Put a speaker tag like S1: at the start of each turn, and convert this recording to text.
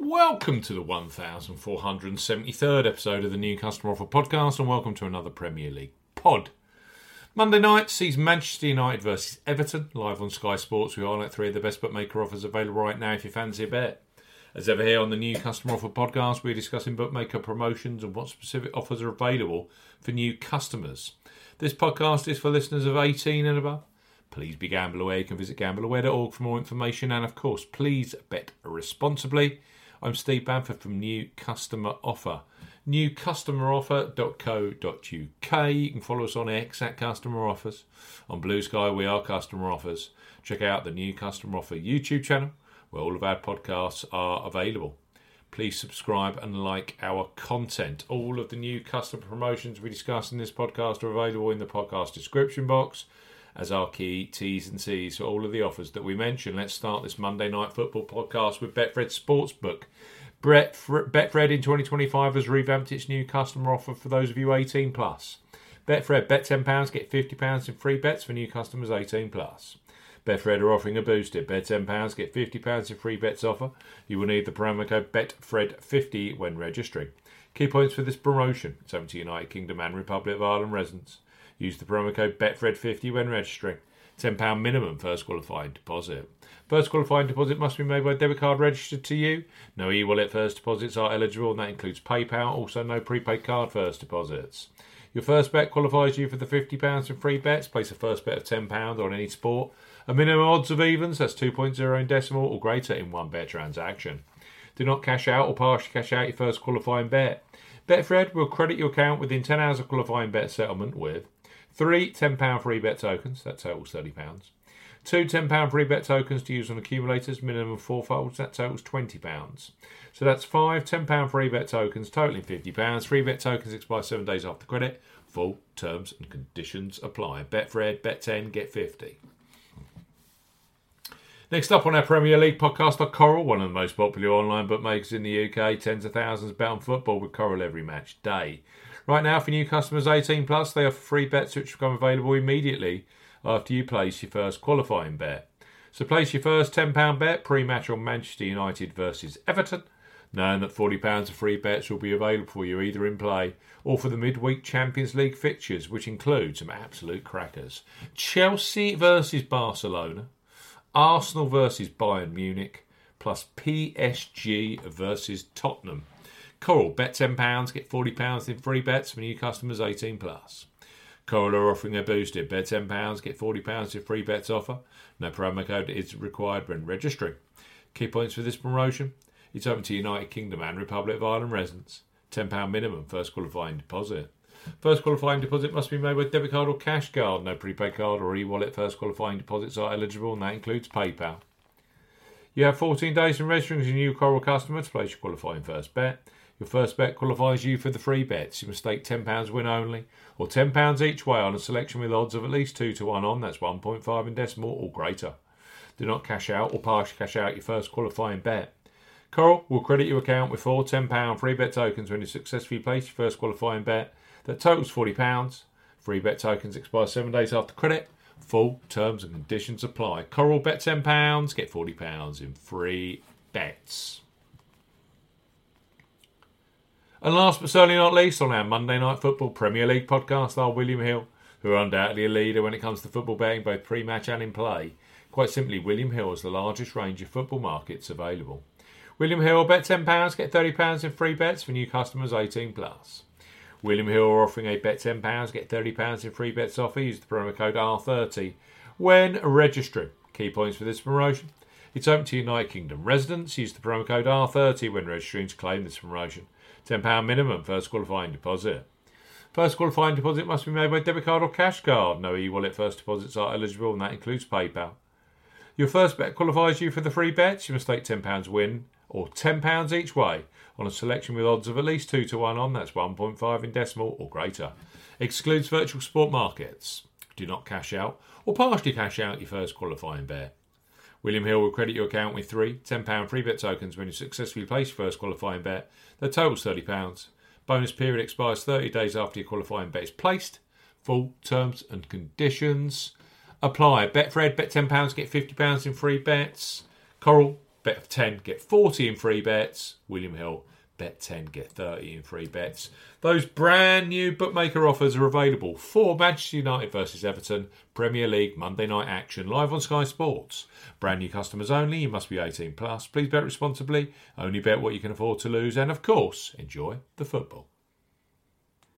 S1: Welcome to the 1473rd episode of the New Customer Offer Podcast, and welcome to another Premier League pod. Monday night sees Manchester United versus Everton, live on Sky Sports. We highlight three of the best bookmaker offers available right now if you fancy a bet. As ever here on the New Customer Offer Podcast, we're discussing bookmaker promotions and what specific offers are available for new customers. This podcast is for listeners of 18 and above. Please be gamble aware. You can visit gambleaware.org for more information, and of course, please bet responsibly. I'm Steve Bamford from New Customer Offer. newcustomeroffer.co.uk. You can follow us on X at Customer Offers. On Blue Sky, we are Customer Offers. Check out the New Customer Offer YouTube channel, where all of our podcasts are available. Please subscribe and like our content. All of the new customer promotions we discuss in this podcast are available in the podcast description box as our key T's and C's for all of the offers that we mention. Let's start this Monday Night Football podcast with Betfred Sportsbook. Betfred in 2025 has revamped its new customer offer for those of you 18 plus. Betfred, bet £10, get £50 in free bets for new customers 18 plus. Betfred are offering a boosted bet £10, get £50 in free bets offer. You will need the promo code BETFRED50 when registering. Key points for this promotion: it's open to United Kingdom and Republic of Ireland residents. Use the promo code BETFRED50 when registering. £10 minimum first qualifying deposit. First qualifying deposit must be made by debit card registered to you. No e-wallet first deposits are eligible, and that includes PayPal. Also, no prepaid card first deposits. Your first bet qualifies you for the £50 in free bets. Place a first bet of £10 on any sport. A minimum odds of evens, that's 2.0 in decimal or greater in one bet transaction. Do not cash out or partially cash out your first qualifying bet. Betfred will credit your account within 10 hours of qualifying bet settlement with 3 £10 free bet tokens, that totals £30. 2 £10 free bet tokens to use on accumulators, minimum 4 folds, that totals £20. So that's 5 £10 free bet tokens, totaling £50. Free bet tokens expire 7 days after credit. Full terms and conditions apply. Betfred, bet 10, get 50. Next up on our Premier League podcast are Coral, one of the most popular online bookmakers in the UK. Tens of thousands bet on football with Coral every match day. Right now, for new customers 18 plus, they offer free bets which become available immediately after you place your first qualifying bet. So place your first £10 bet pre-match on Manchester United versus Everton, knowing that £40 of free bets will be available for you either in play or for the midweek Champions League fixtures, which include some absolute crackers. Chelsea versus Barcelona, Arsenal versus Bayern Munich, plus PSG versus Tottenham. Coral, bet £10, get £40 in free bets for new customers 18 plus. Coral are offering a boosted bet £10, get £40 in free bets offer. No promo code is required when registering. Key points for this promotion: it's open to United Kingdom and Republic of Ireland residents. £10 minimum first qualifying deposit. First qualifying deposit must be made with debit card or cash card. No prepaid card or e-wallet first qualifying deposits are eligible, and that includes PayPal. You have 14 days from registering as a new Coral customer to place your qualifying first bet. Your first bet qualifies you for the free bets. You must stake £10 win only, or £10 each way on a selection with odds of at least 2 to 1 on, that's 1.5 in decimal or greater. Do not cash out or partially cash out your first qualifying bet. Coral will credit your account with 4 £10 free bet tokens when you successfully place your first qualifying bet. That totals £40. Free bet tokens expire 7 days after credit. Full terms and conditions apply. Coral, bet £10, get £40 in free bets. And last but certainly not least, on our Monday Night Football Premier League podcast are William Hill, who are undoubtedly a leader when it comes to football betting, both pre-match and in play. Quite simply, William Hill has the largest range of football markets available. William Hill, bet £10, get £30 in free bets for new customers 18 plus. William Hill are offering a bet £10, get £30 in free bets offer. Use the promo code R30 when registering. Key points for this promotion: it's open to United Kingdom residents. Use the promo code R30 when registering to claim this promotion. £10 minimum first qualifying deposit. First qualifying deposit must be made by debit card or cash card. No e-wallet first deposits are eligible, and that includes PayPal. Your first bet qualifies you for the free bets. You must stake £10 win or £10 each way on a selection with odds of at least 2 to 1 on, that's 1.5 in decimal or greater. Excludes virtual sport markets. Do not cash out or partially cash out your first qualifying bet. William Hill will credit your account with 3 £10 free bet tokens when you successfully place your first qualifying bet. That totals £30. Bonus period expires 30 days after your qualifying bet is placed. Full terms and conditions apply. Betfred, bet £10, get £50 in free bets. Coral, Bet of 10, get 40 in free bets. William Hill, bet 10, get 30 in free bets. Those brand new bookmaker offers are available for Manchester United versus Everton, Premier League, Monday night action, live on Sky Sports. Brand new customers only, you must be 18 plus. Please bet responsibly, only bet what you can afford to lose, and of course, enjoy the football.